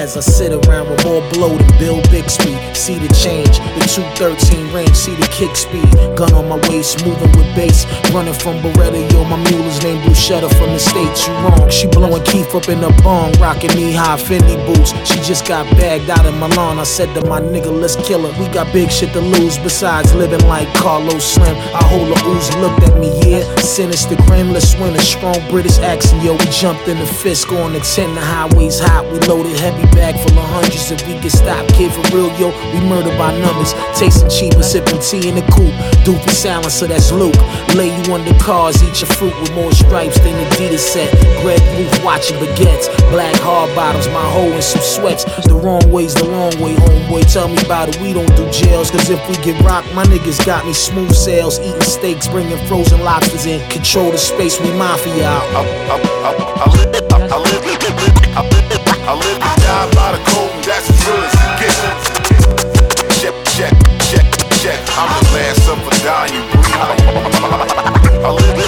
as I sit around with more blow than Bill Bixby. See the change, the 213 range, see the kick speed. Gun on my waist, moving with bass. Running from Beretta, yo, my mule is named Bruschetta from the States. You wrong, she blowing Keith up in the bong, rocking knee-high Fendi boots. She just got bagged out in Milan. I said to my nigga, let's kill her. We got big shit to lose besides living like Carlos Slim. I hold a Uzi, looked at me, yeah. Sinister grin, let's win a strong British accent, yo. We jumped in the fist, going to 10, the highways hot. We loaded heavy bag full of hundreds. If we can stop, kid, for real, yo, we murder by numbers. Tasting cheap and sipping tea in the coupe. Doofy silencer, that's Luke. Lay you under cars, eat your fruit with more stripes than Adidas set. Greg Roof watching baguettes. Black hard bottoms, my hoe in some sweats. The wrong way's the long way, homeboy. Tell me about it, we don't do jails. Cause if we get rocked, my niggas got me smooth sails. Eating steaks, bringing frozen lobsters in. Control the space, we mafia out. I live and die by the code, and that's as real as it gets. Check. I'm the last of a dying breed. I live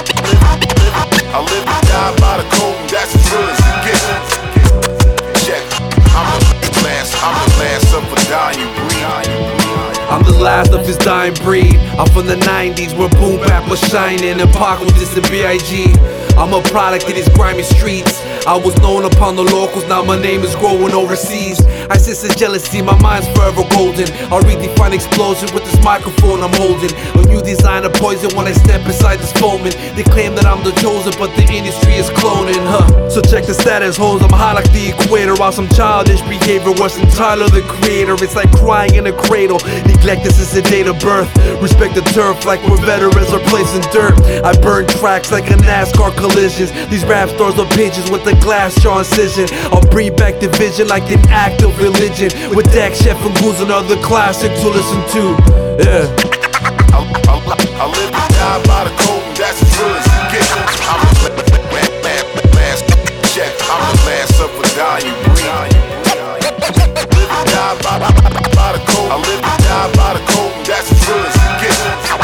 and die by the code, and that's as real as it gets. Check. I'm the last of a dying breed. I'm the last of his dying breed. I'm from the 90s where boom bap was shining and Pac was just a B.I.G. I'm a product of these grimy streets. I was known upon the locals, now my name is growing overseas. I sense the jealousy, my mind's forever golden. I'll redefine explosion with this microphone I'm holding. A new design of poison when I step inside this foaming. They claim that I'm the chosen, but the industry is cloning, So check the status, hoes, I'm high like the equator. While some childish behavior wasn't Tyler the creator. It's like crying in a cradle. Neglect this is the date of birth. Respect the turf like we're veterans are placing dirt. I burn tracks like a NASCAR collisions. These rap stars are pigeons with a glass jaw incision. I'll bring back the vision like an act of religion. With Dak, Chef, and Goose, another classic to listen to. Yeah. I live and die by the code, and that's as real as it gets. I'm the last check. I'm the last of a dying breed. Live and die by the code. I live and die by the code, and that's as real as it gets.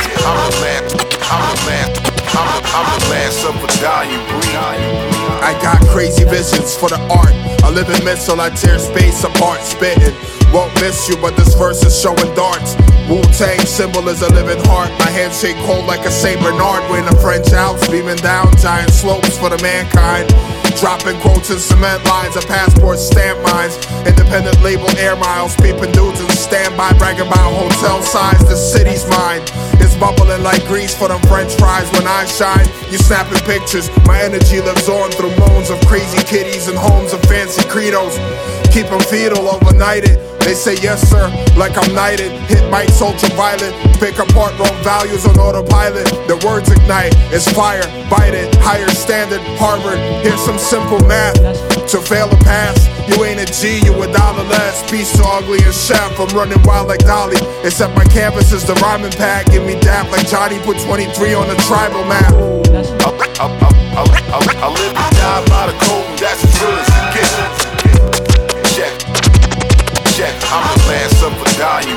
I'm the last of a dying breed. I got crazy visions for the art. I live in missile, I tear space apart, spitting. Won't miss you, but this verse is showing darts. Wu-Tang symbol is a living heart. My handshake cold like a Saint Bernard. We're in a French Alps, beaming down giant slopes for the mankind. Dropping quotes and cement lines, a passport stamp mines. Independent label air miles, peeping dudes in standby, bragging about hotel size. The city's mine. It's bubbling like grease for them French fries. When I shine, you snapping pictures. My energy lives on through moans of crazy kitties and homes of fancy credos. Keep them fetal, overnighted. They say yes sir, like I'm knighted. Hit mics ultraviolet, pick apart wrong values on autopilot. The words ignite, it's fire, bite it. Higher standard, Harvard, here's some simple math. To fail or pass, you ain't a G, you $1 less. Peace to Ugly and Chef, I'm running wild like Dolly. Except my canvas is the rhyming pad. Give me dap like Johnny, put 23 on the tribal map. I live and die by the code, and that's as real as it gets. Check. I'm the last of a dying